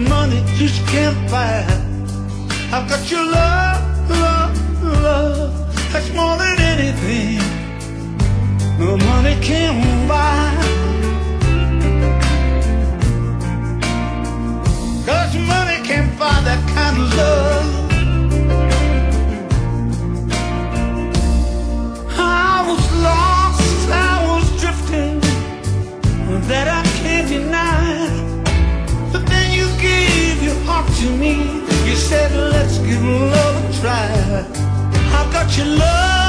money just can't buy. I've got your love, love, love. That's more than anything no money can buy. 'Cause money can't buy that kind of love. I was lost, I was drifting, that I can't deny. But then you gave your heart to me. You said, let's give love a try. I've got your love.